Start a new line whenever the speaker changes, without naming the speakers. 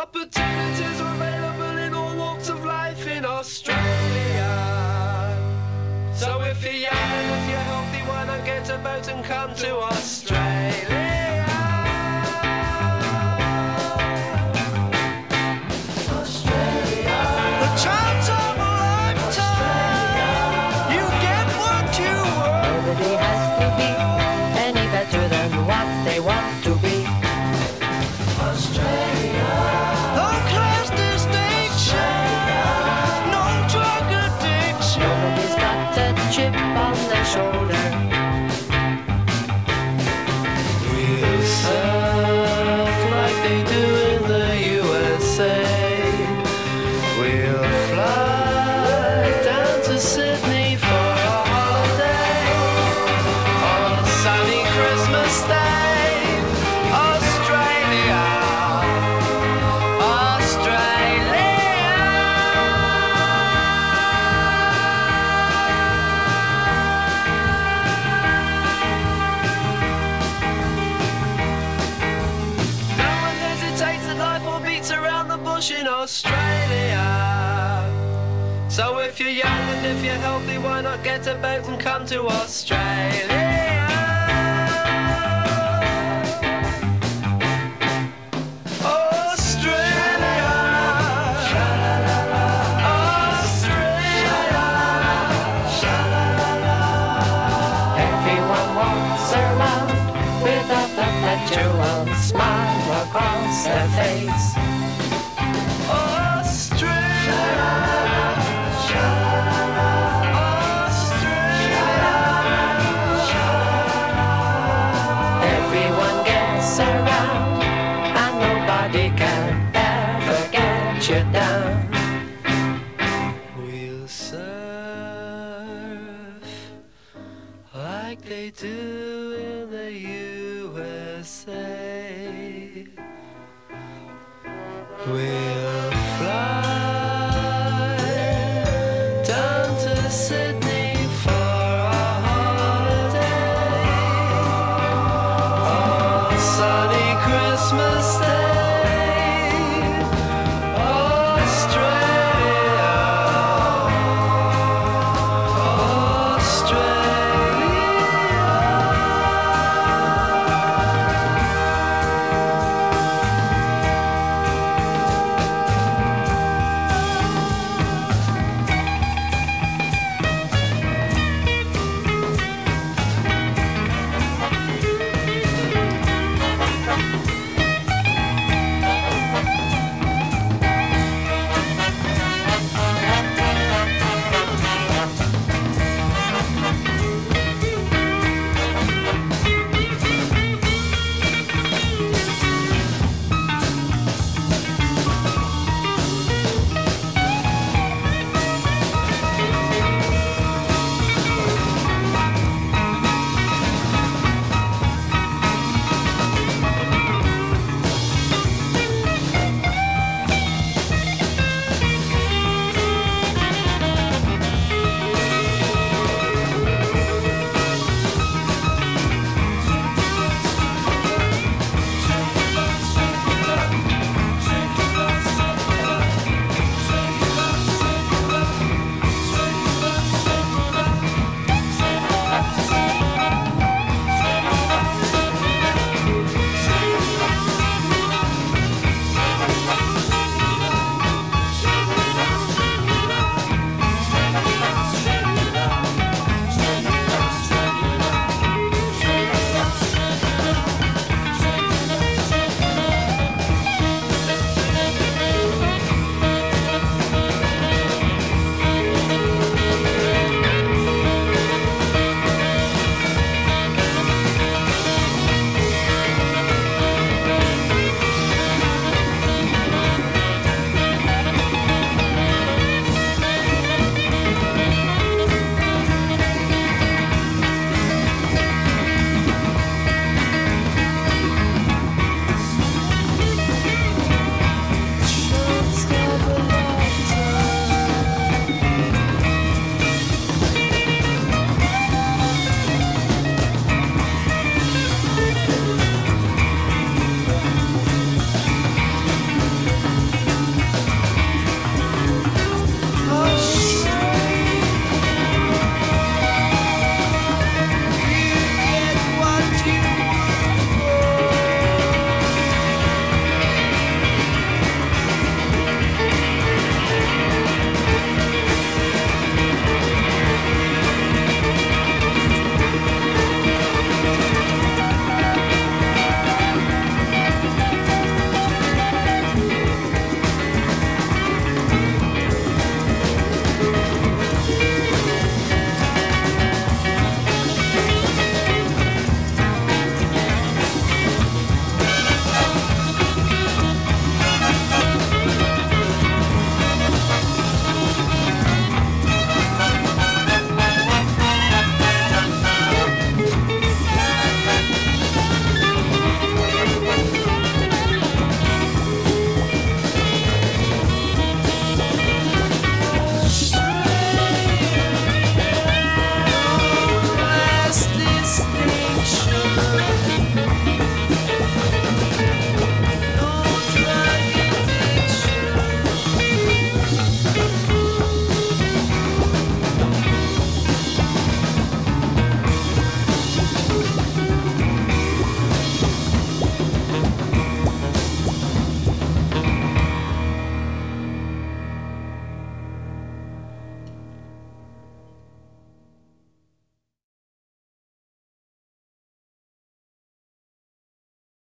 Opportunities are available in all walks of life in Australia. So if you're young and if you're healthy, why not get a boat and come to Australia? The chance of a lifetime. You get what you want.
Nobody has to be any better than what they want to be.
No class distinction, no drug addiction.
Nobody's got a chip on their shoulder.
We'll surf like they do in the USA. We'll fly down to Sydney for a holiday on a sunny Christmas day. Australia, Australia. No one hesitates that life will beats around the bush in Australia. So if you're young and if you're healthy, why not get a boat and come to Australia? Australia, Australia.
Everyone walks around with a perpetual smile across their face. Everyone gets around and nobody can ever get you down.
We'll surf like they do in the USA. We'll